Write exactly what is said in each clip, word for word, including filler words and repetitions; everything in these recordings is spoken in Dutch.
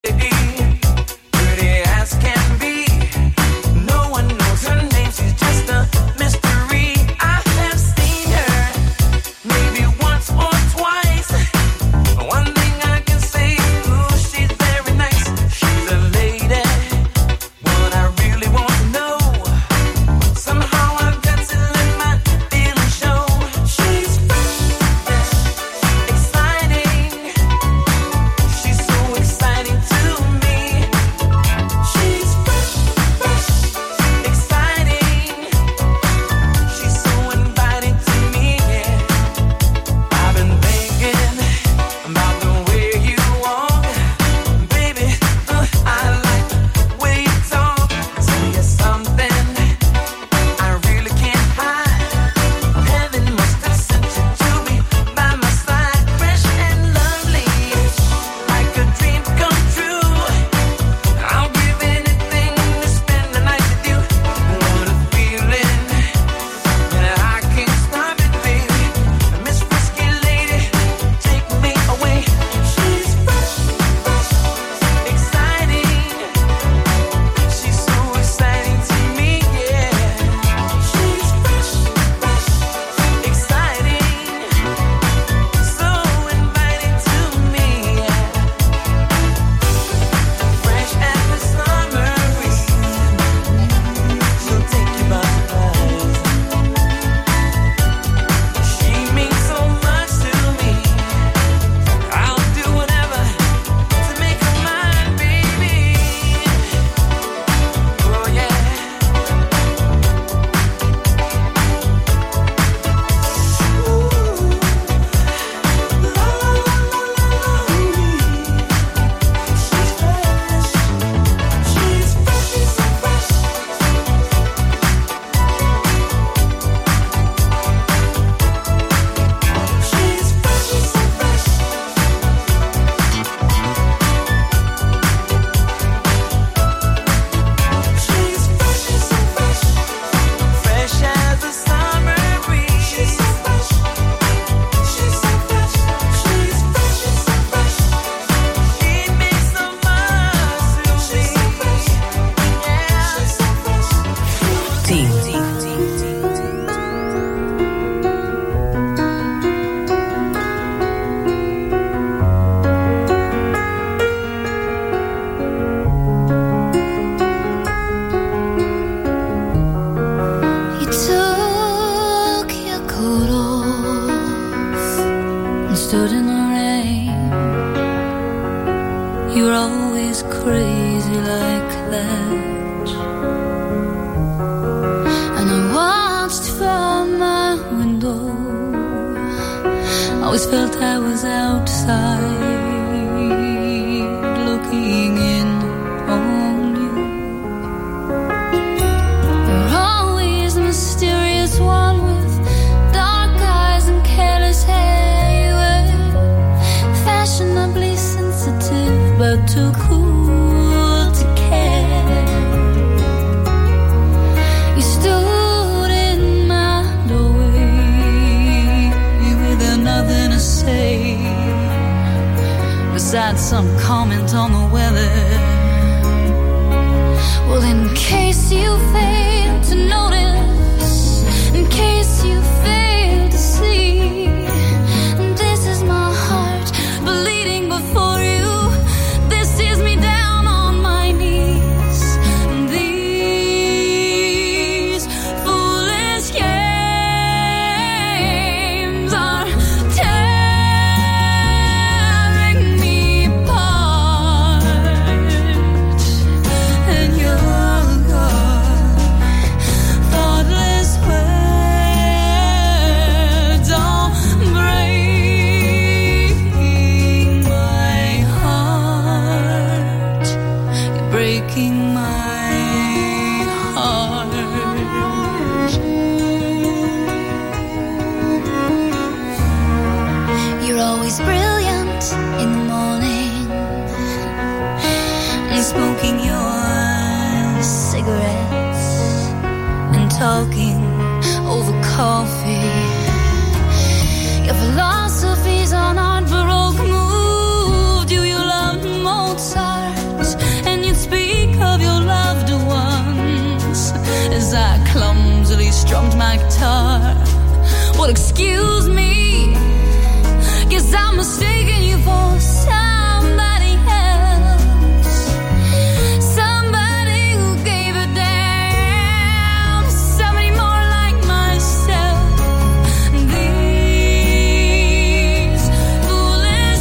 Philosophies on art baroque move. Do you love Mozart? as I clumsily strummed my guitar. Well, excuse me, guess I'm mistaken you for somebody else, somebody who gave a damn, somebody more like myself. These foolish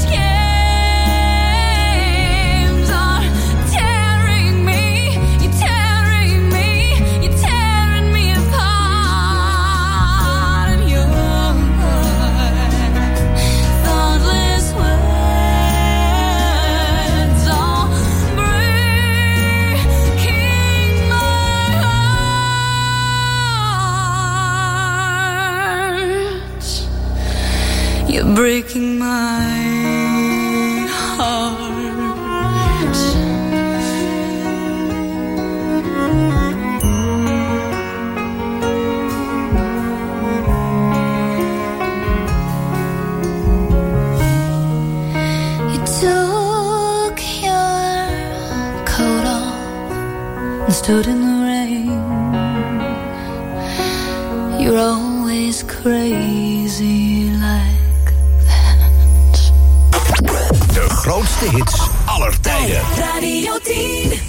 games are tearing me, you're tearing me, you're tearing me apart, and your thoughtless words are breaking my heart. You're breaking my heart. You took your coat off and stood in the rain. You're always crazy like that. De grootste hits aller tijden. Radio tien.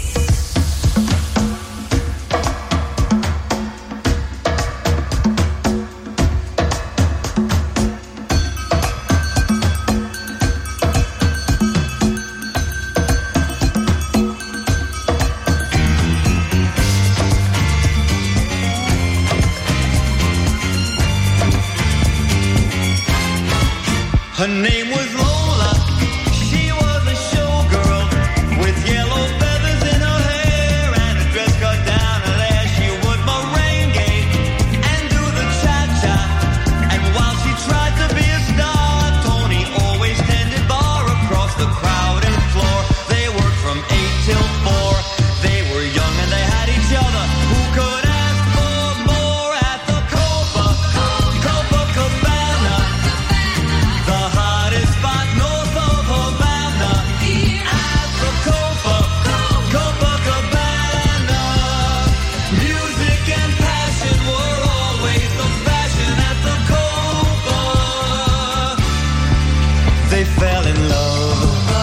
Her name was Lola. She was a showgirl with yellow feathers in her hair and a dress cut down her there. She would merengue and do the cha-cha. And while she tried to be a star, Tony always tended bar across the crowded floor. They worked from eight till four. They were young and they had each other. Who could ask for more at the Copa, Copacabana? The hottest spot north of Havana. At the Copa, Copacabana. Music and passion were always the fashion at the Copa. They fell in love.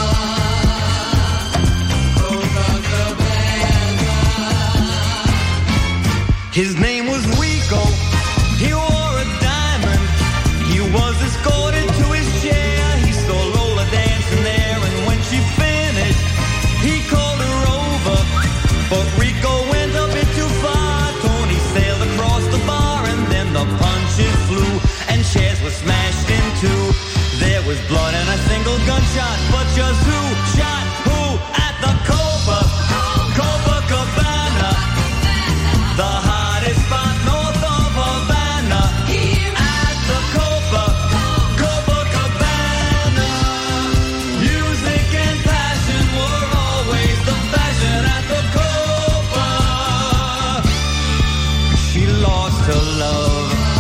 His name was Rico. He wore a diamond. He was escorted to his chair. He saw Lola dancing there, and when she finished, he called her over. But Rico went a bit too far. Tony sailed across the bar, and then the punches flew, and chairs were smashed in two. There was blood and a single gunshot, but just who shot who at the Copa, Copacabana? The hottest spot north of Havana. At the Copa, Copacabana. Music and passion were always the fashion at the Copa. She lost her love.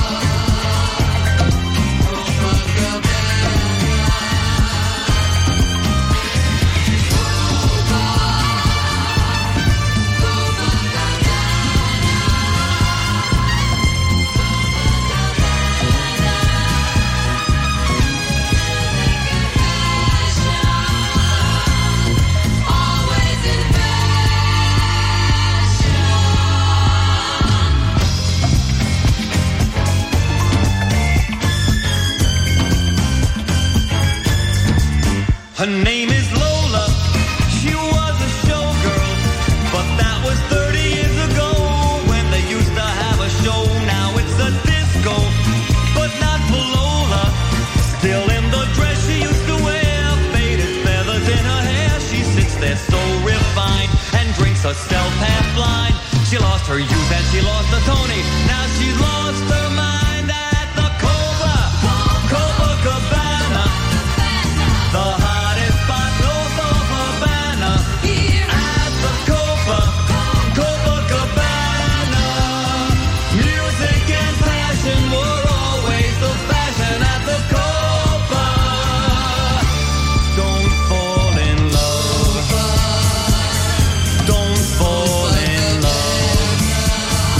Her name is Lola. She was a showgirl, but that was thirty years ago when they used to have a show. Now it's a disco, but not for Lola. Still in the dress she used to wear, faded feathers in her hair. She sits there so refined and drinks herself half blind. She lost her youth and she lost her Tony. Now she's lost her mind at the Copa, Copacabana. The hottest spot north of Havana. At the Copa, Copacabana. Music and passion were always the fashion at the Copa. Don't fall in love. Don't fall in love.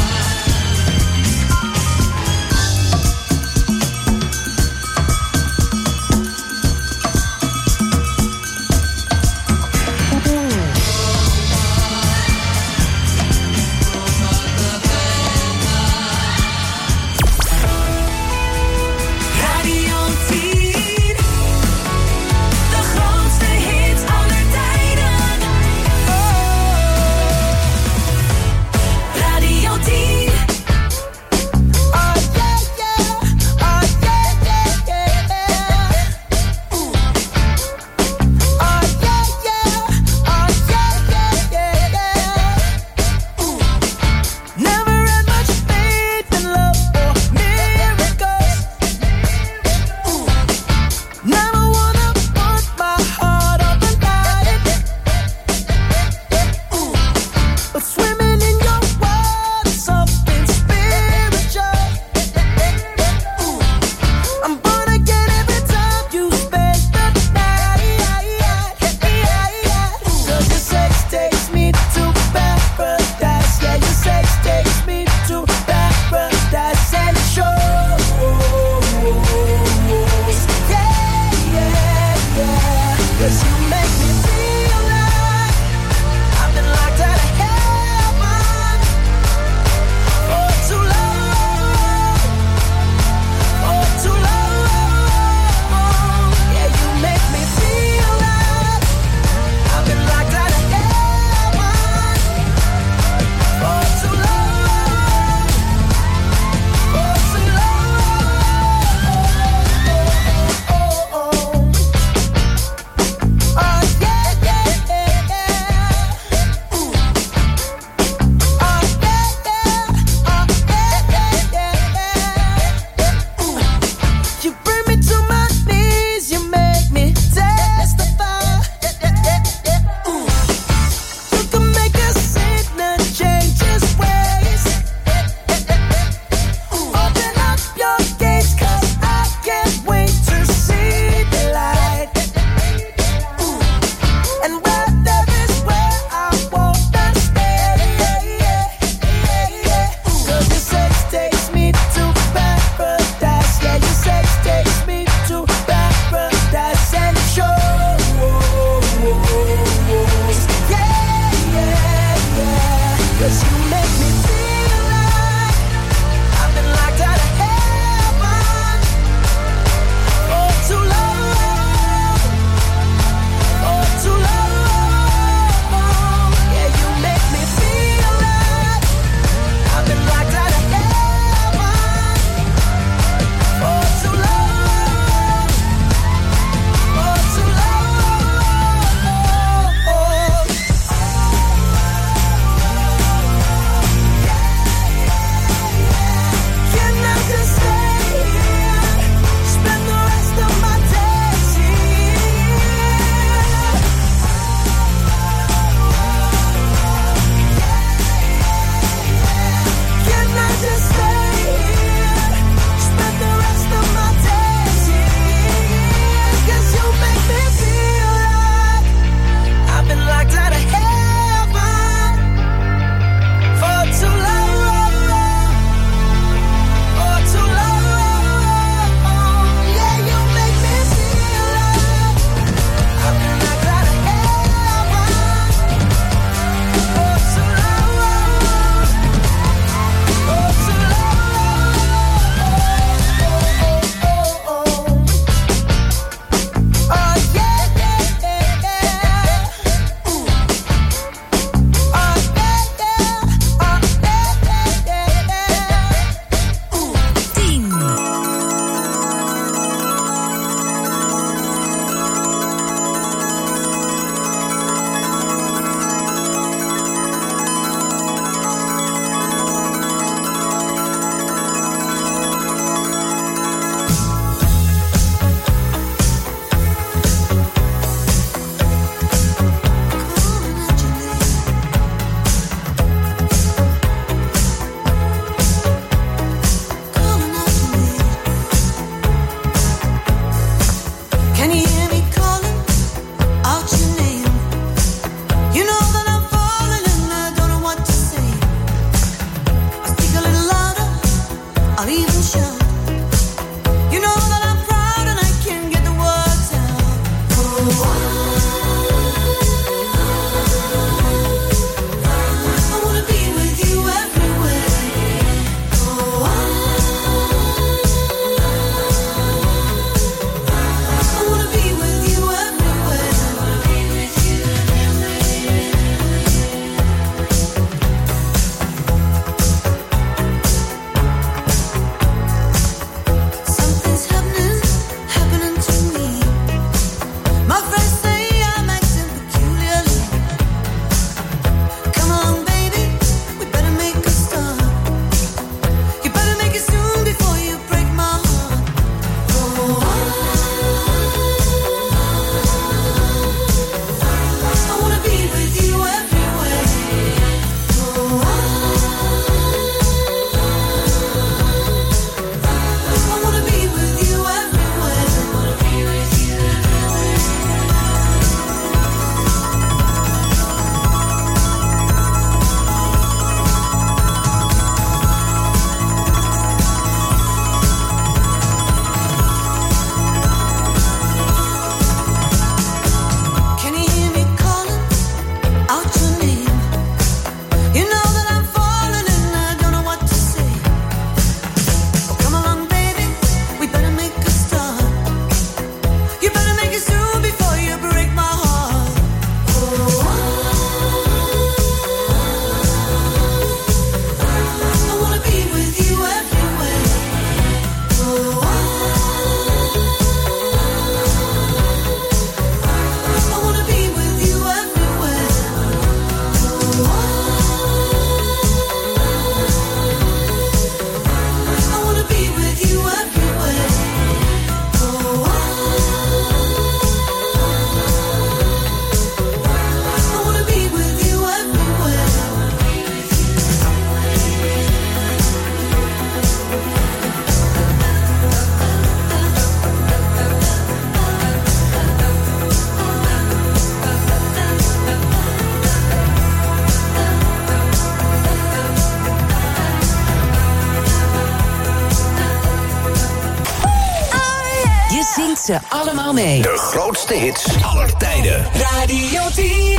ze allemaal mee. De grootste hits aller tijden. Radio tien.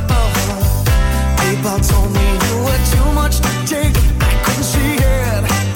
Told me you were too much to take. I couldn't see it.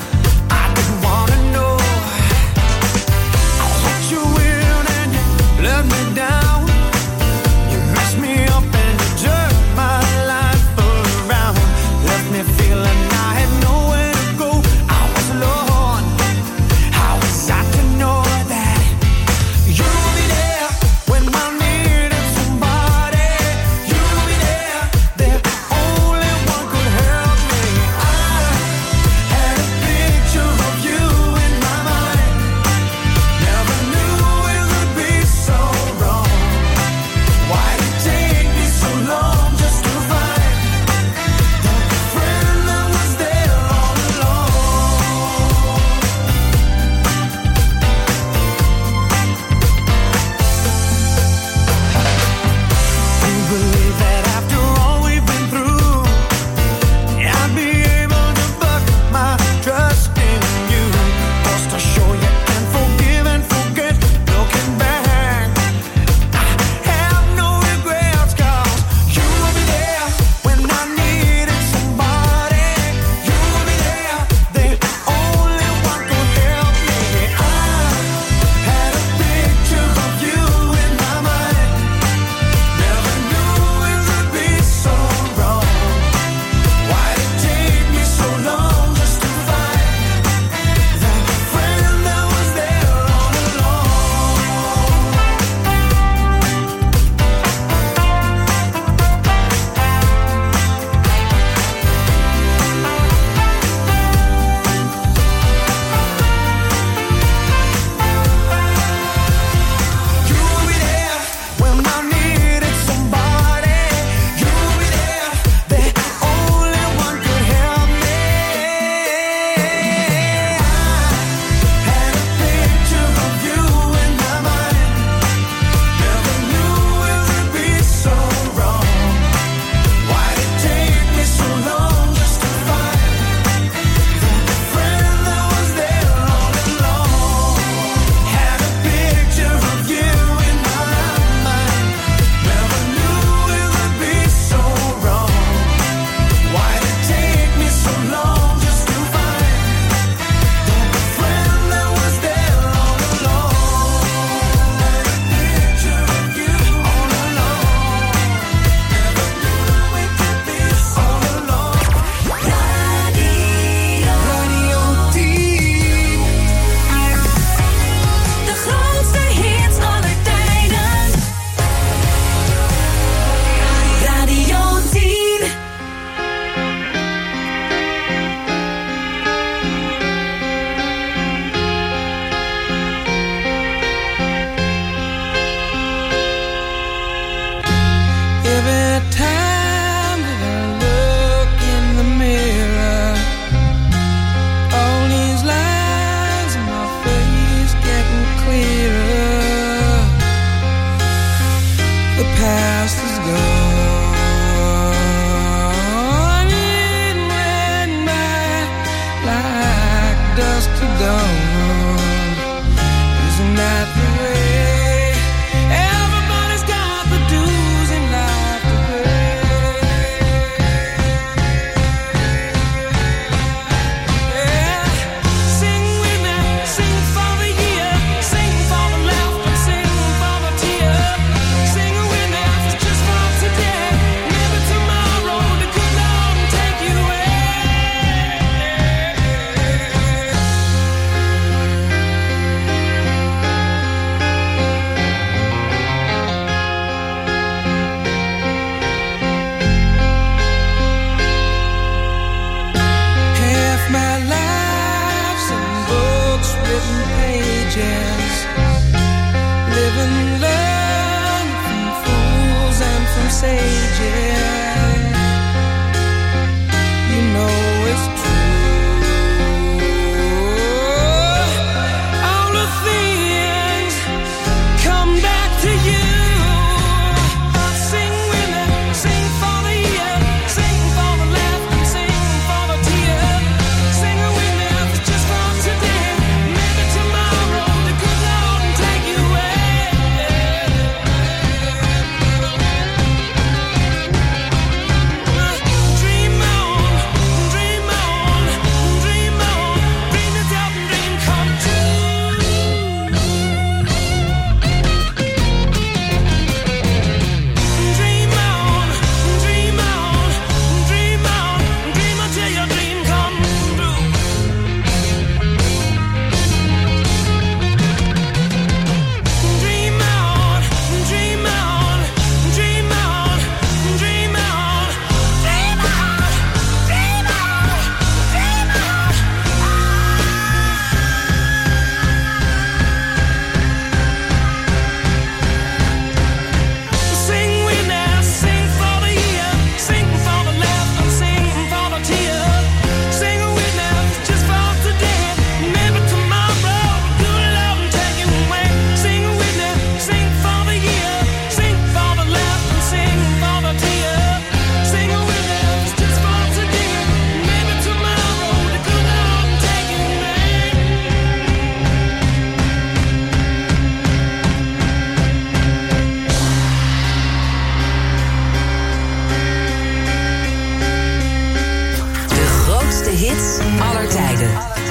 aller tijden.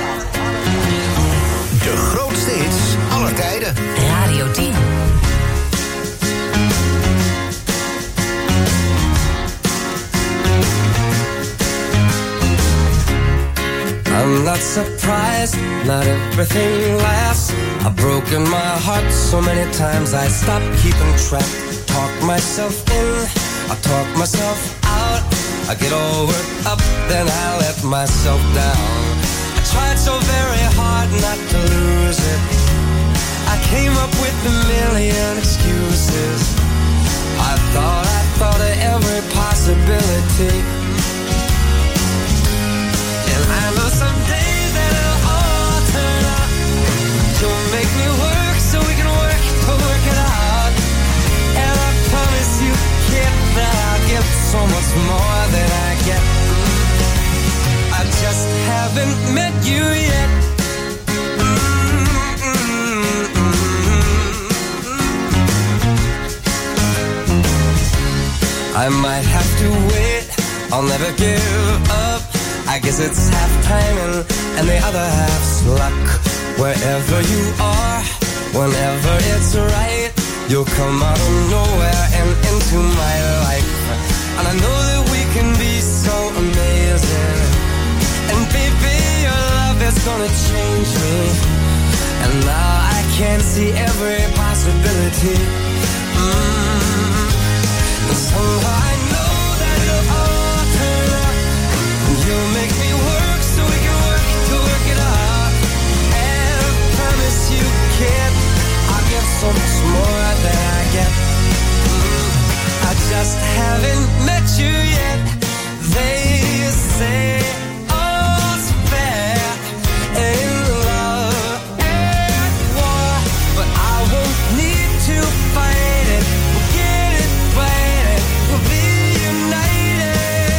De grootste hits aller tijden. Radio tien. I'm not surprised, not everything lasts. I've broken my heart so many times I stopped keeping track. Talk myself in, I talk myself out. I get all worked up, then I let myself down. I tried so very hard not to lose it. I came up with a million excuses. I thought, I thought of every possibility. And I know someday that it'll all turn out. You'll make me work so we can work to work it out. And I promise you, kid, that I'll give so much more than I get. I just haven't met you yet. I might have to wait, I'll never give up. I guess it's half timing and the other half's luck. Wherever you are, whenever it's right, you'll come out of nowhere and into my life. And I know that we can be so amazing. And baby, your love is gonna change me. And now I can see every possibility. Mm. And somehow I know that it'll all turn out. You make me work so we can work to work it out. And I promise you, kid, I'll give so much more than I get. Mm, I just haven't met you yet. They say all's fair in love and war, but I won't need to fight it. We'll get it right, we'll be united.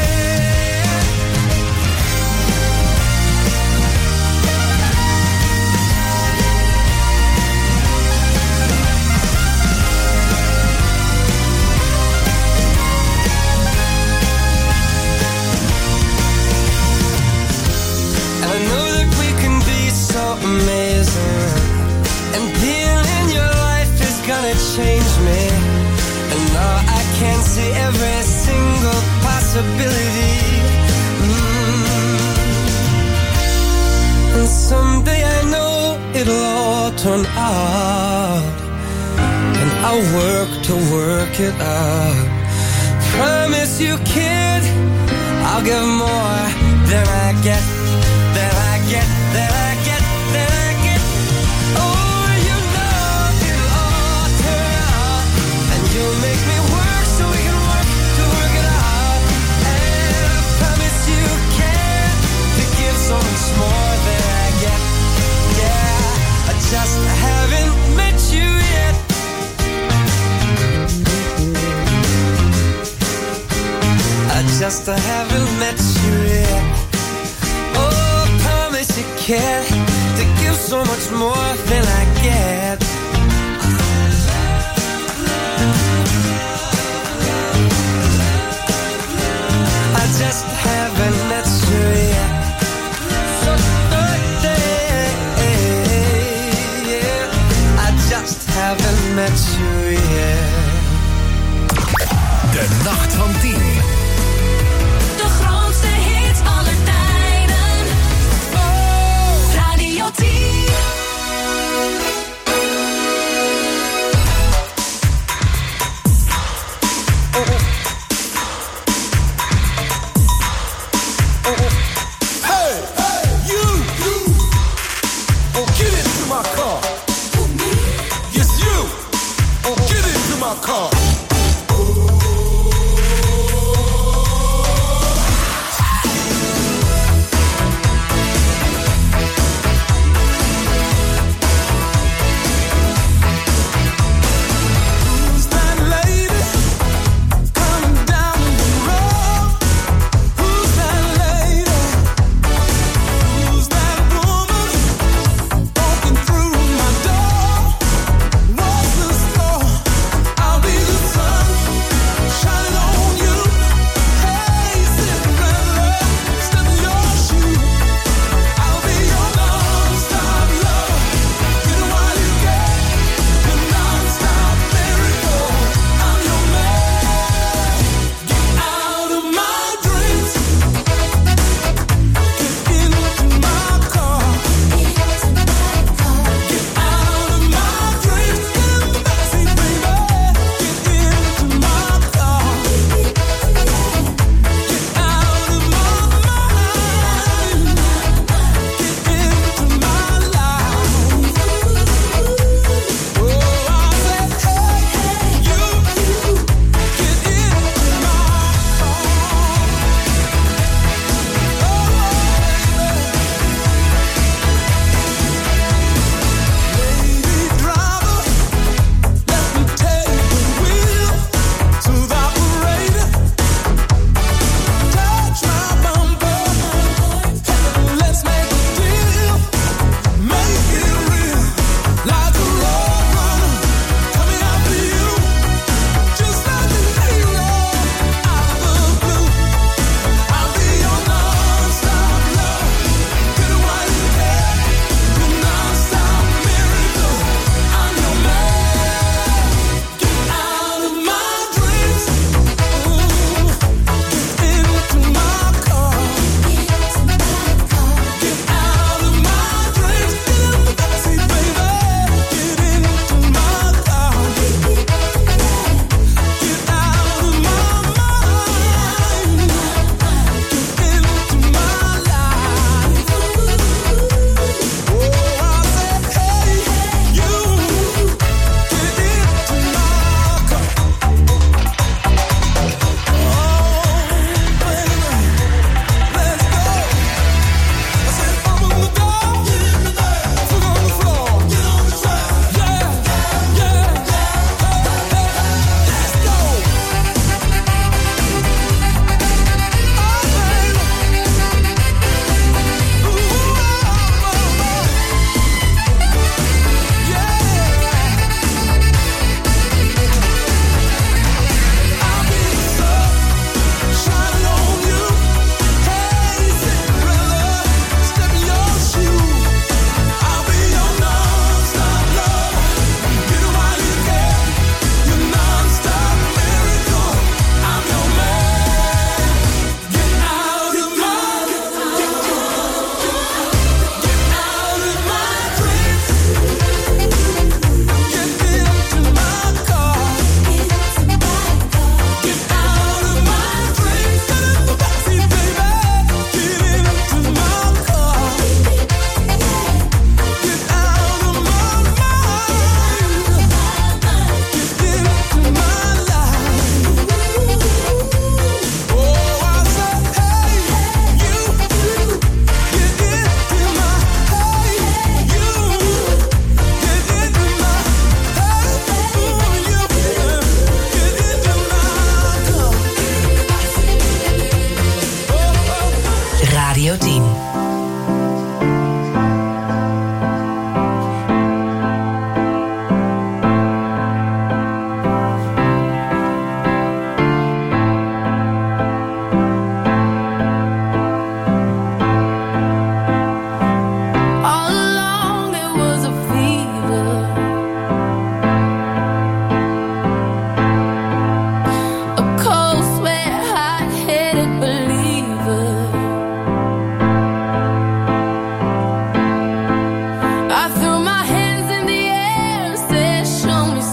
I know that we can be so amazing. And being in your life is gonna change me. And now I can see every single possibility. Mm. And someday I know it'll all turn out. And I'll work to work it out. Promise you, kid, I'll give more than I get. That I get, that I get, that I get. Oh, you know it'll all turn out. And you'll make me work so we can work to work it out. And I promise you can to give so much more than I get. Yeah, I just haven't met you yet. I just haven't met you yet. You care to give so much more than I get. I just haven't met you yet. So birthday, yeah. I just haven't met you yet. De nacht van tien. De grootste hits aller tijden. Radio tien. Hey, hey, you, you. Oh, get into my car. Yes, you. Oh,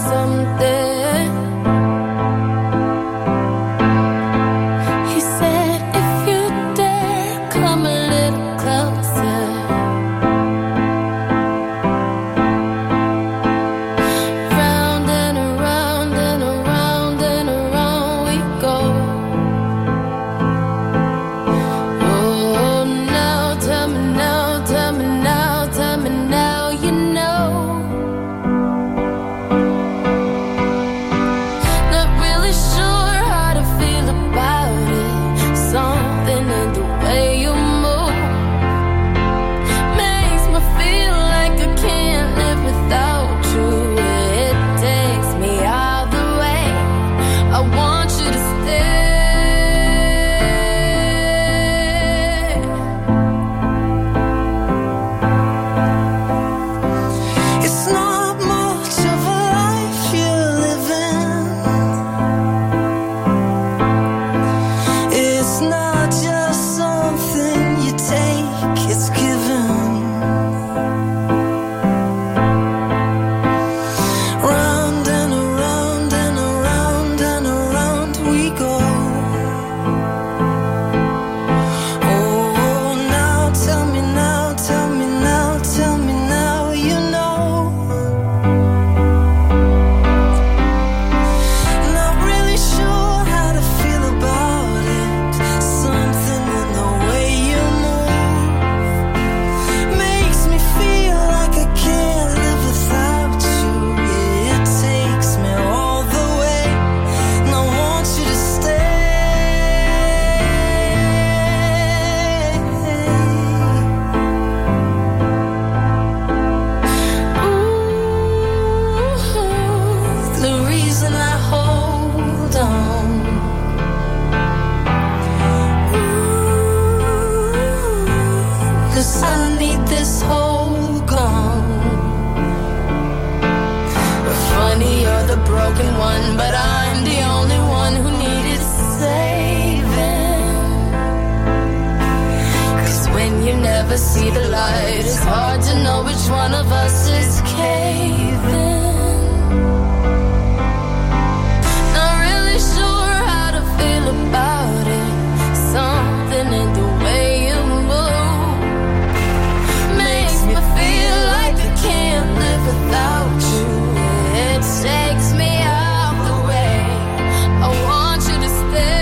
something. He said, if you dare, come a little closer. Round and around and around and around we go. Oh, now tell me now, tell me now, tell me now, you know. Not really sure how to feel about it. Something in the way you move makes me feel like I can't live without you. It takes me out the way. I want you to stay. It's not much of a life you're living. It's not just something you take, it's given. Round and around and around and around we go. Oh, now tell me now, tell me now, tell me now, you know. Not really sure how to feel about it. Something in the way you move makes me feel like I can't live without you. It takes me all the way, and I want you to stay. Ooh, the reason I hold on. Ooh, 'cause I need this whole gone. Funny, you're the broken one, but I'm the only one who needed saving. 'Cause when you never see the light, it's hard to know which one of us is caving. Not really sure how to feel about it. Something in the way you move makes me feel like I can't live without you. It takes me out the way. I want you to stay.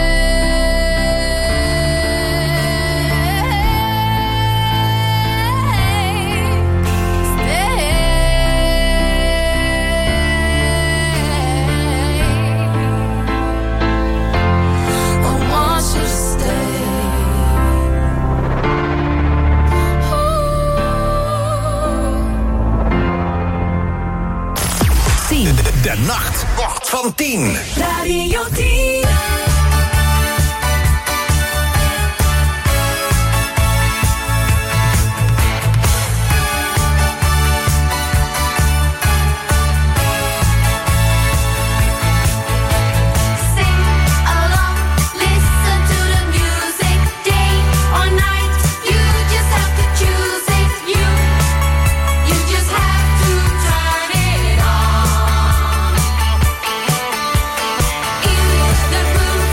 Stay. I want you to stay. De, de, de nacht van tien. Radio tien. Sing along, listen to the music, day or night. You just have to choose it. You, you just have to turn it on. In the room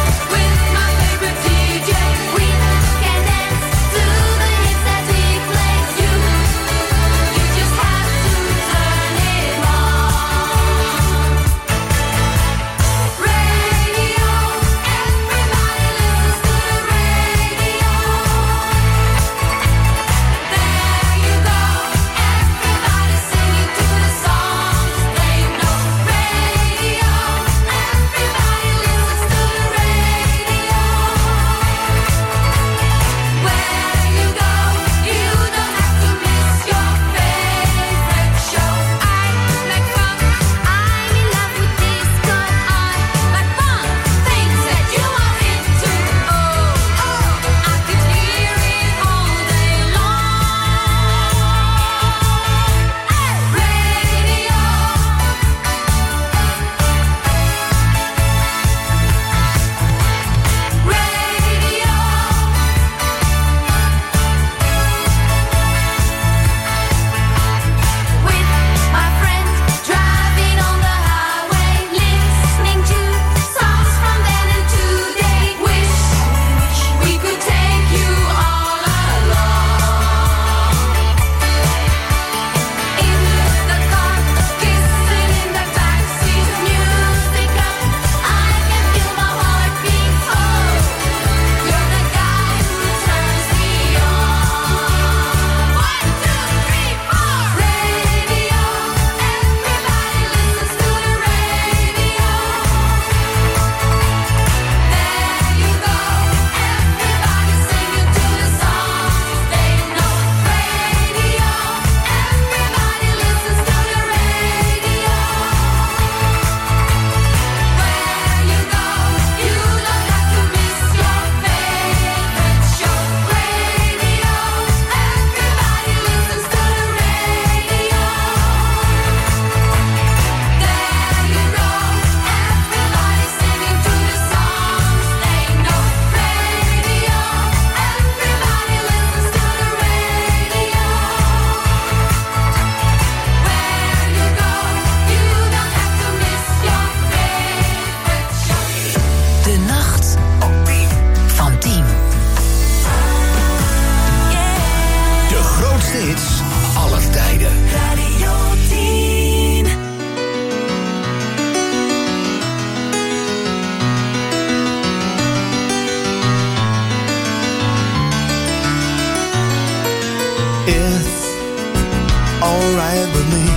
It's alright with me,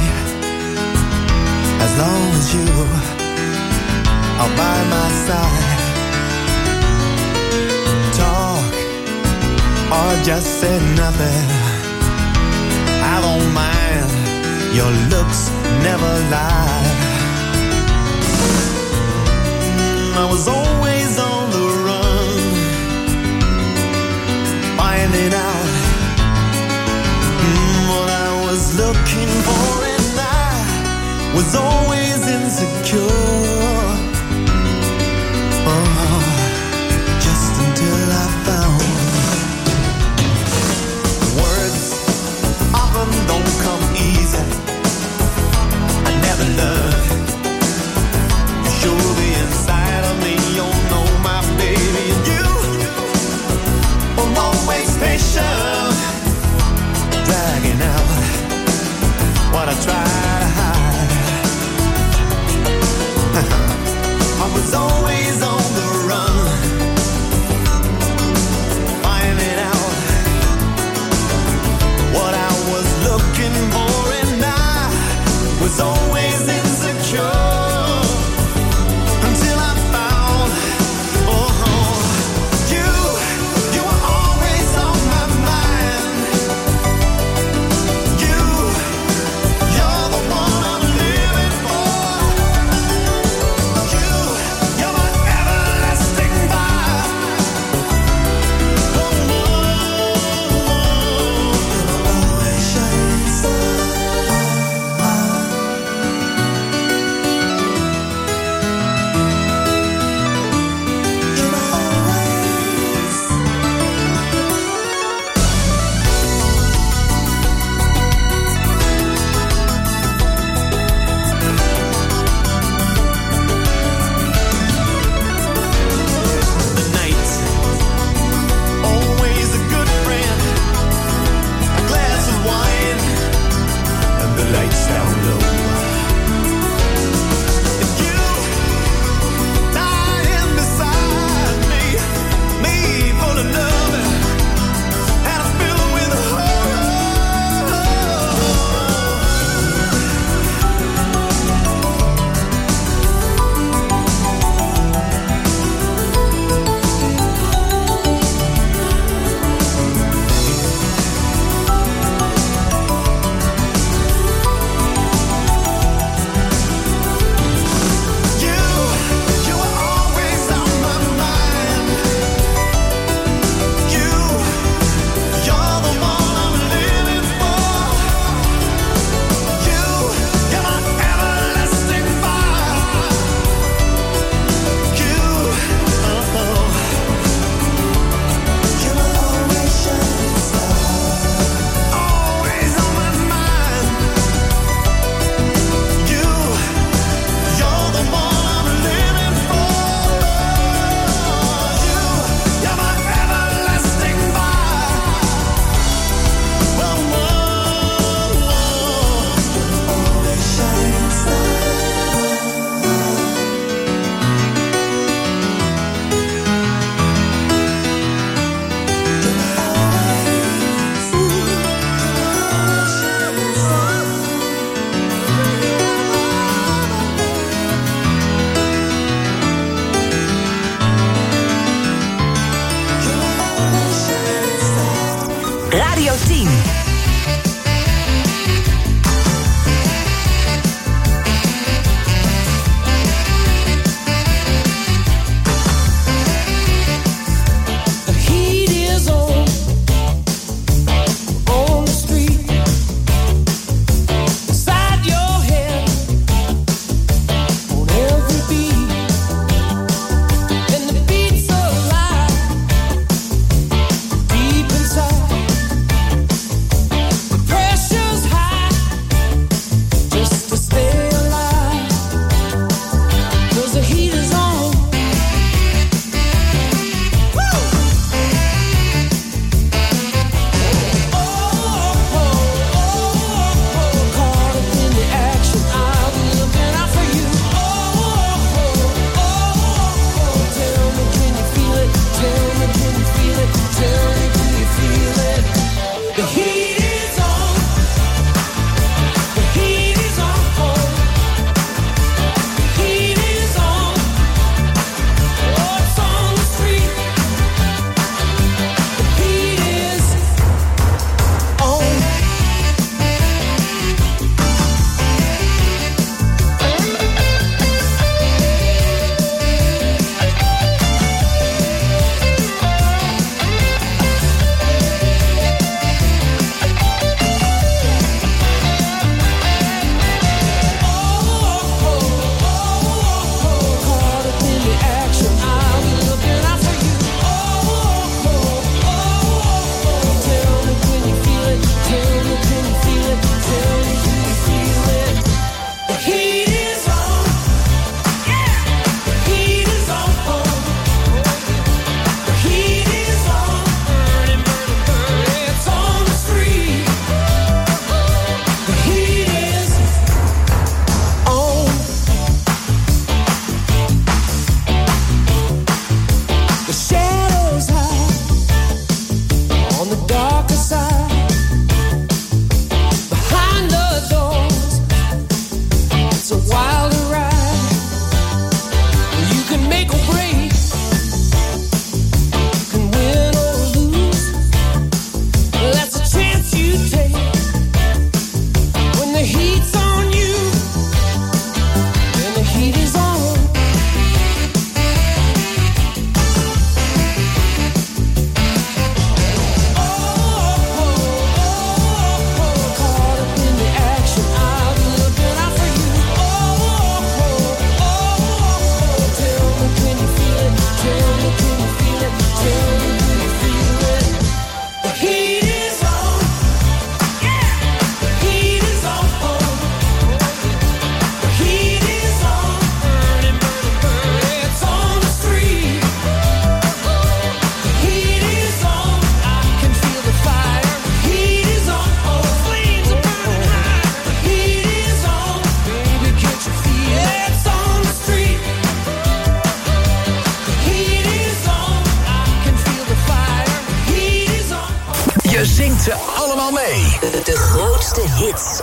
as long as you are by my side. Talk or just say nothing, I don't mind, your looks never lie. I was always on the run, finding out mm, what I was looking for, and I was always insecure. Oh, just until I found words often don't come easy. I never learned to show the inside of me. You know my baby, and you were always patient, dragging out what I try to hide.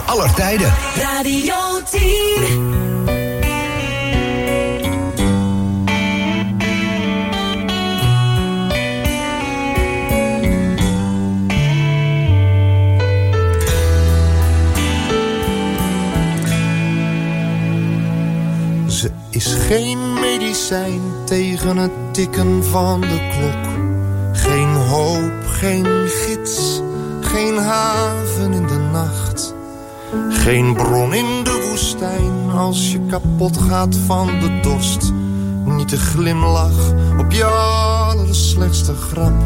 aller tijden. Radio tien. Ze is geen medicijn tegen het tikken van de klok. Geen hoop, geen gids, geen haven in de nacht. Geen bron in de woestijn als je kapot gaat van de dorst. Niet de glimlach op je allerslechtste grap.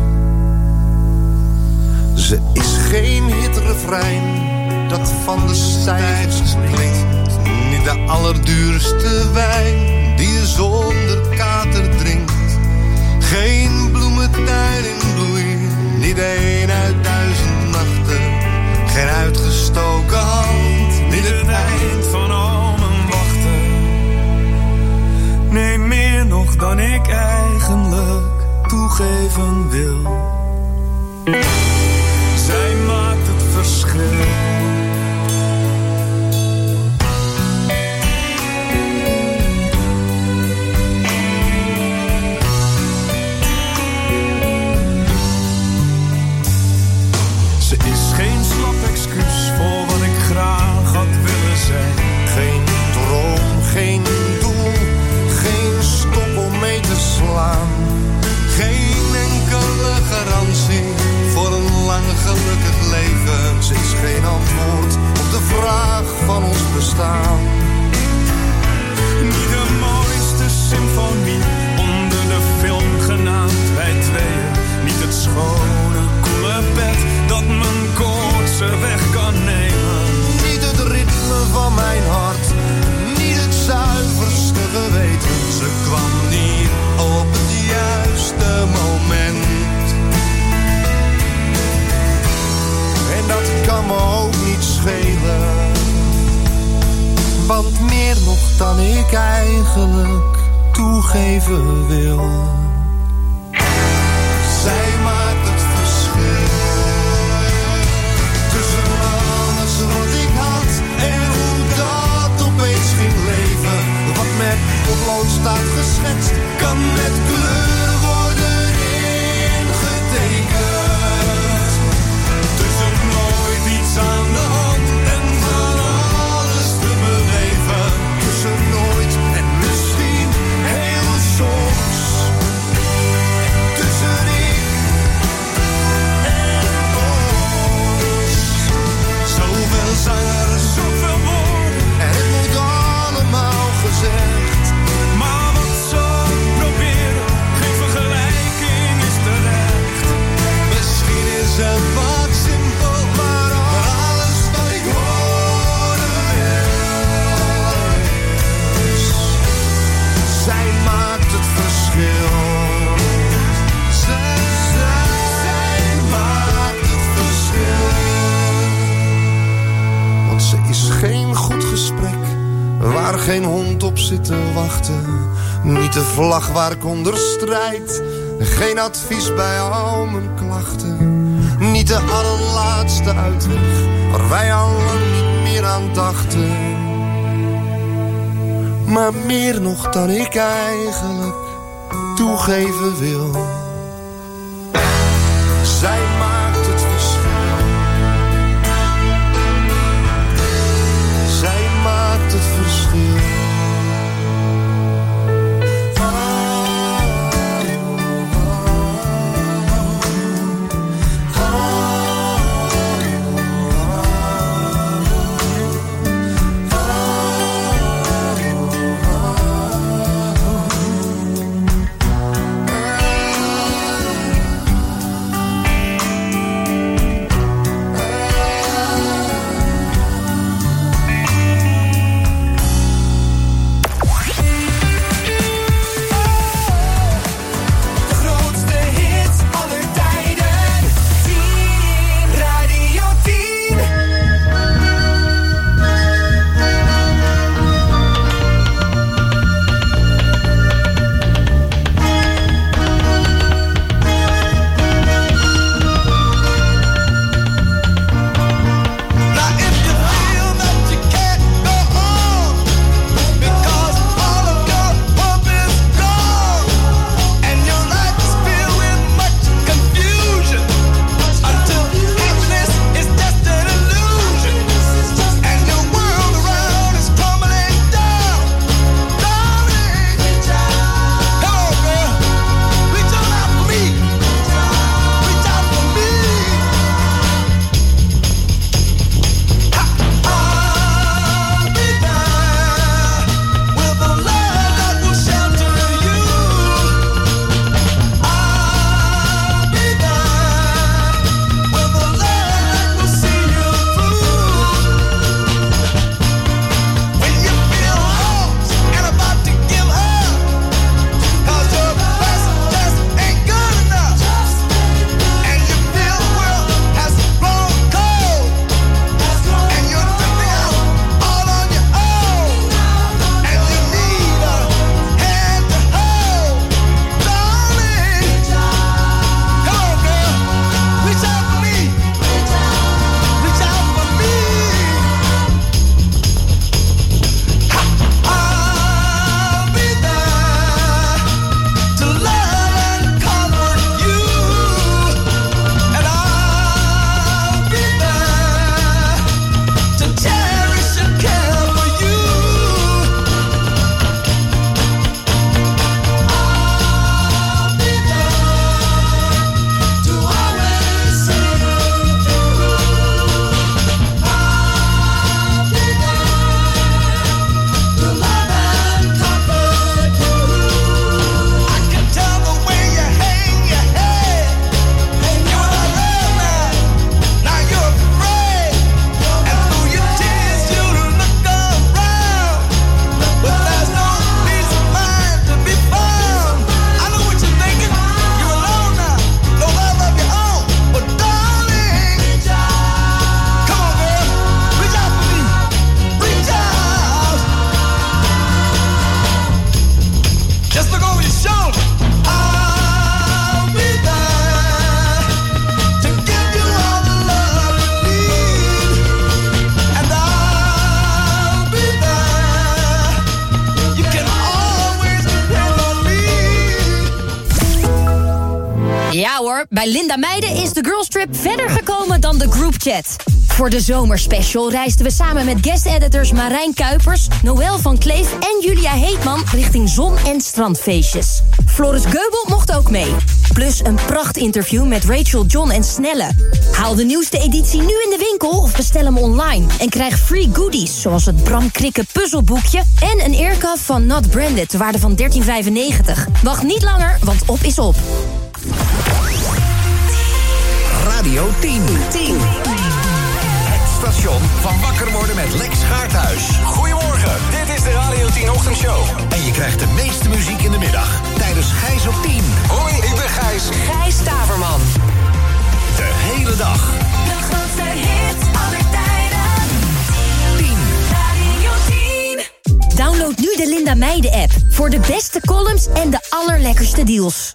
Ze is geen hitrefrein dat van de stijgers klinkt. Niet de allerduurste wijn die je zonder kater drinkt. Geen bloementuin in bloei, niet één uit duizend nachten. Geen uitgestoken hand, niet het eind van al mijn wachten. Nee, meer nog dan ik eigenlijk toegeven wil. Zij maakt het verschil. Voor wat ik graag had willen zijn. Geen droom, geen doel, geen stok om mee te slaan. Geen enkele garantie voor een lang gelukkig leven. Ze is geen antwoord op de vraag van ons bestaan. Niet de mooiste symfonie onder de film genaamd wij tweeën. Niet het schone, koele bed dat mijn koortse weg kan nemen. Niet het ritme van mijn hart, niet het zuiverste geweten. Ze kwam niet op het juiste moment. En dat kan me ook niet schelen. Want meer nog dan ik eigenlijk toegeven wil. Zij maakt het verschil. Tussen alles wat ik had en hoe dat opeens ging leven. Wat met potlood staat geschetst, kan met kleur worden ingetekend. Tussen nooit iets aan de hand en van alles te beleven. Tussen nooit en misschien heel soms. Tussen ik en ons. Zoveel zangers, zoveel woorden. En het moet allemaal gezegd. Maar wat zo proberen, geen vergelijking is terecht. Misschien is het wat simpel, maar alles wat ik hoorde is. Zij maakt het verschil. Zij, zij, zij maakt het verschil. Want ze is geen goed gesprek waar geen hond op zit te wachten. Niet de vlag waar ik onder strijd. Geen advies bij al mijn klachten. Niet de allerlaatste uitweg waar wij al lang niet meer aan dachten. Maar meer nog dan ik eigenlijk toegeven wil. Zij maakt het verschil. Zij maakt het verschil. Maar bij Linda Meijden is de Girls Trip verder gekomen dan de groupchat. Voor de zomerspecial reisden we samen met guest-editors Marijn Kuipers, Noël van Kleef en Julia Heetman richting zon- en strandfeestjes. Floris Geubel mocht ook mee. Plus een prachtinterview met Rachel, John en Snelle. Haal de nieuwste editie nu in de winkel of bestel hem online. En krijg free goodies, zoals het Bram Krikke puzzelboekje en een earcuff van Not Branded, ter waarde van dertien vijfennegentig. Wacht niet langer, want op is op. Radio tien. tien. Het station van wakker worden met Lex Gaarthuis. Goedemorgen, dit is de Radio tien Ochtendshow. En je krijgt de meeste muziek in de middag tijdens Gijs op tien. Hoi, ik ben Gijs. Gijs Staverman. De hele dag. De grootste hits aller tijden. tien. Radio tien. Download nu de Linda Meijden app voor de beste columns en de allerlekkerste deals.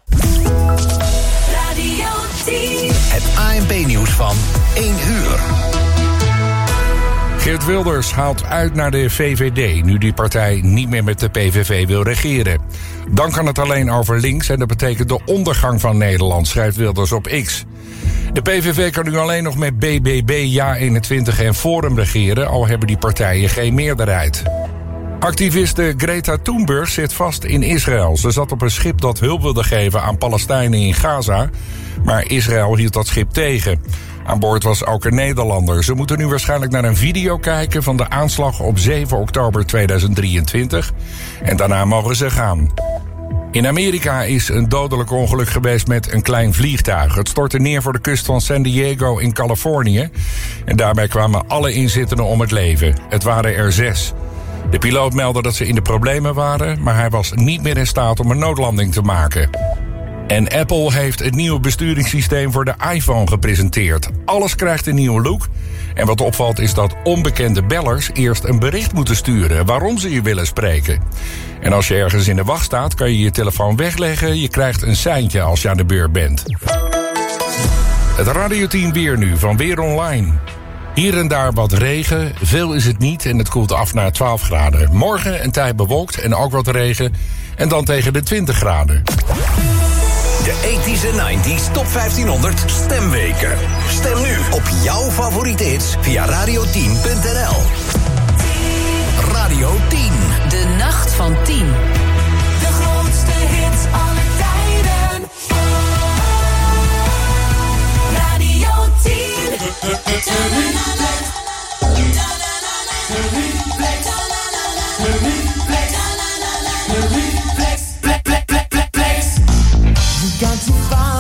Radio tien. Het A N P-nieuws van één uur. Geert Wilders haalt uit naar de V V D... nu die partij niet meer met de P V V wil regeren. Dan kan het alleen over links en dat betekent de ondergang van Nederland... schrijft Wilders op X. De P V V kan nu alleen nog met B B B, Ja eenentwintig en Forum regeren... al hebben die partijen geen meerderheid. Activiste Greta Thunberg zit vast in Israël. Ze zat op een schip dat hulp wilde geven aan Palestijnen in Gaza... maar Israël hield dat schip tegen. Aan boord was ook een Nederlander. Ze moeten nu waarschijnlijk naar een video kijken van de aanslag op zeven oktober tweeduizend drieëntwintig. En daarna mogen ze gaan. In Amerika is een dodelijk ongeluk geweest met een klein vliegtuig. Het stortte neer voor de kust van San Diego in Californië. En daarbij kwamen alle inzittenden om het leven. Het waren er zes. De piloot meldde dat ze in de problemen waren, maar hij was niet meer in staat om een noodlanding te maken. En Apple heeft het nieuwe besturingssysteem voor de iPhone gepresenteerd. Alles krijgt een nieuwe look. En wat opvalt is dat onbekende bellers eerst een bericht moeten sturen waarom ze je willen spreken. En als je ergens in de wacht staat, kan je je telefoon wegleggen. Je krijgt een seintje als je aan de beurt bent. Het Radio tien weer nu van Weer Online. Hier en daar wat regen, veel is het niet en het koelt af naar twaalf graden. Morgen een tijd bewolkt en ook wat regen en dan tegen de twintig graden. De tachtiger en negentiger Top vijftienhonderd Stemweken. Stem nu op jouw favoriete hits via radio tien punt n l. Radio tien. De nacht van tien.